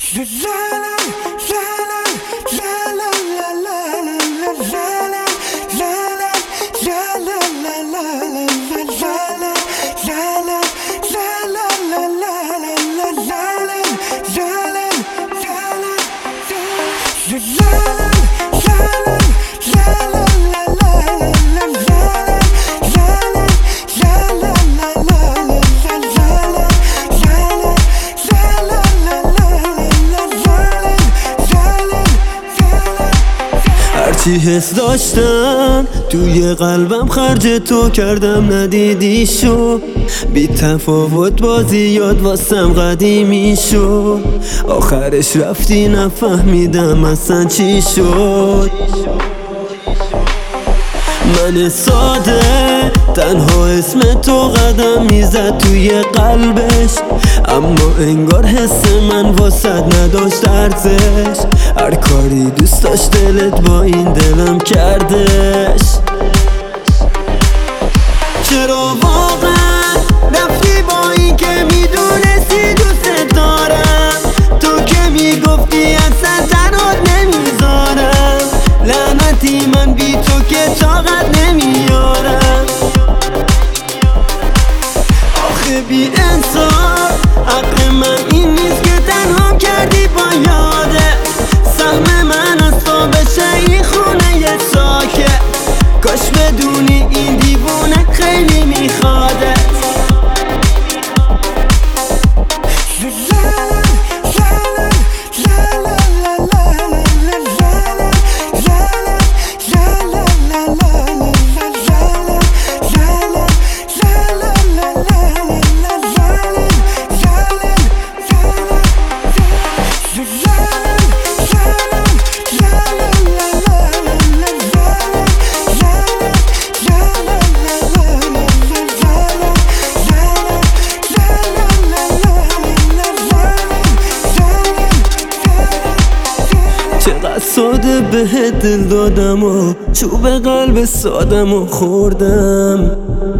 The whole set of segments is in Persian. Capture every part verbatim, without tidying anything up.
هرچی حس داشتم توی قلبم خرج تو کردم ندیدی شو بی تفاوت بازی یاد واسم قدیمی شو آخرش رفتی نفهمیدم اصلا چی شد من ساده تنها اسم تو قدم میزد توی قلبش اما انگار حس من واسد نداشت ارزش هر کاری دوست داشت دلت با این دلم کردش چرا واقعا رفتی با این که میدونستی دوست دارم تو که میگفتی اصلا تنات نمیذارم لعنتی من بی تو که طاقت نمیارم آخه بی انصاف حق من این نیست که تنهام کردی با یاده سهم من از تو بشه این خونه ساکت کاش بدونی این دیوونه خیلی میخوادت چقدر ساده به دل دادم و چوب قلب سادم و خوردم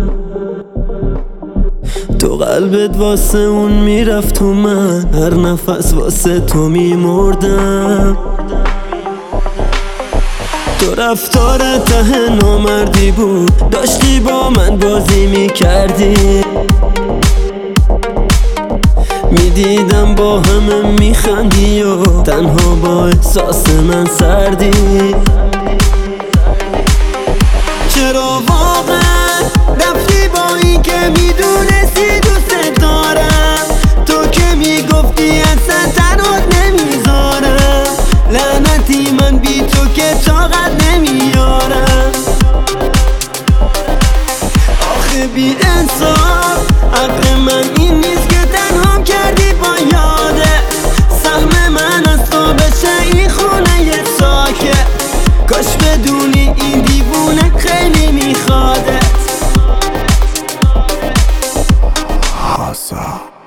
تو قلبت واسه اون میرفت و من هر نفس واسه تو میمردم تو رفتارت ته نامردی بود داشتی با من بازی میکردی میدیدم با همه میخندی و تنها با احساس من سردی چرا واقعا رفتی با این که میدونستی دوست دارم تو که میگفتی اصلا تنات نمیذارم لعنتی من بی تو که طاقت نمیارم آخه بی انصاف حق من این نیست که تنهام کردی با یاده سهم من از تو بشه این خونه ساکت کاش بدونی این دیوونه خیلی میخوادت